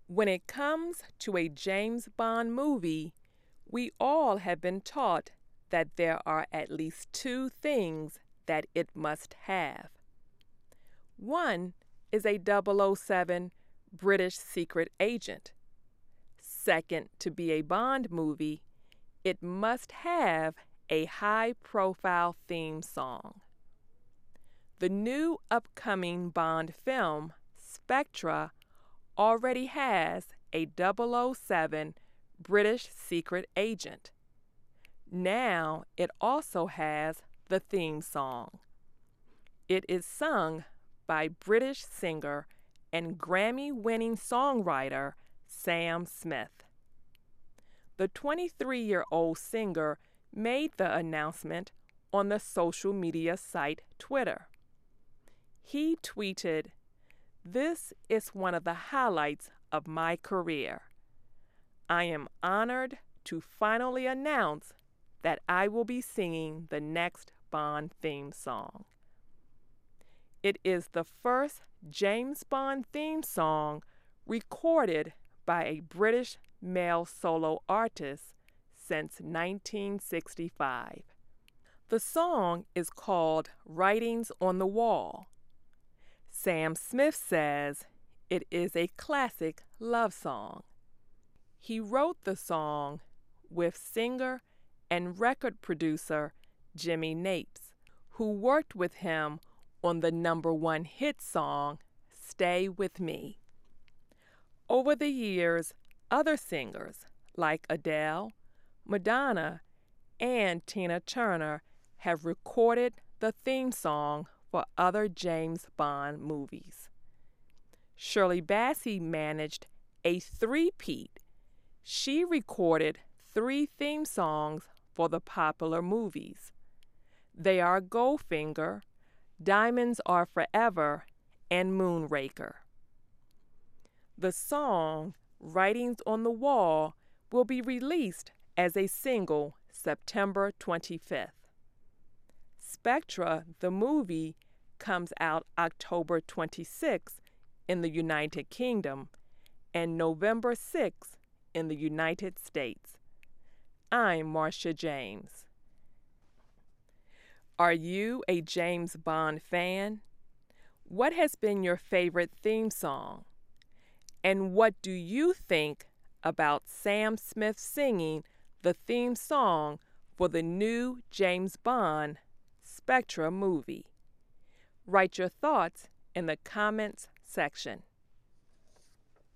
When it comes to a James Bond movie, we all have been taught that there are at least two things that it must have. One is a 007 British secret agent. Second, to be a Bond movie, it must have a high-profile theme song. The new upcoming Bond film, Spectre, already has a 007 British secret agent. Now it also has the theme song. It is sung by British singer and Grammy-winning songwriter Sam Smith. The 23-year-old singer made the announcement on the social media site Twitter. He tweeted, "This is one of the highlights of my career. I am honored to finally announce that I will be singing the next Bond theme song." It is the first James Bond theme song recorded by a British male solo artist since 1965. The song is called Writings on the Wall. Sam Smith says it is a classic love song. He wrote the song with singer and record producer Jimmy Napes, who worked with him on the #1 hit song, Stay With Me. Over the years, other singers like Adele, Madonna, and Tina Turner have recorded the theme song for other James Bond movies. Shirley Bassey managed a three-peat. She recorded 3 theme songs for the popular movies. They are Goldfinger, Diamonds Are Forever, and Moonraker. The song, Writings on the Wall, will be released as a single September 25th. Spectre, the movie, comes out October 26th in the United Kingdom and November 6th in the United States. I'm Marcia James. Are you a James Bond fan? What has been your favorite theme song? And what do you think about Sam Smith singing the theme song for the new James Bond Spectre movie? Write your thoughts in the comments section.